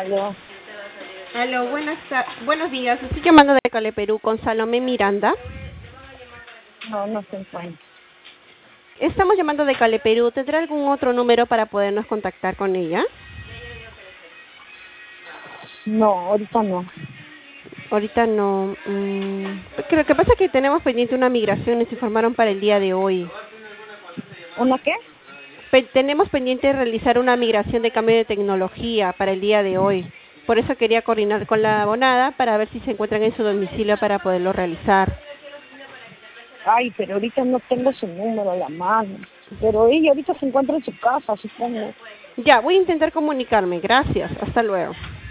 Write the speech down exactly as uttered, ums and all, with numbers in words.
Aló. Aló, buenas ta- buenos días. Estoy llamando de Cale, Perú, con Salomé Miranda. No, no se encuentra. Estamos llamando de Cale, Perú. ¿Tendrá algún otro número para podernos contactar con ella? No, ahorita no. Ahorita no. Mm, lo que pasa es que tenemos pendiente una migración, nos informaron para el día de hoy. ¿Una qué? Pe- tenemos pendiente realizar una migración de cambio de tecnología para el día de hoy. Por eso quería coordinar con la abonada para ver si se encuentran en su domicilio para poderlo realizar. Ay, pero ahorita no tengo su número a la mano. Pero ella ahorita se encuentra en su casa, supongo. Ya, voy a intentar comunicarme. Gracias. Hasta luego.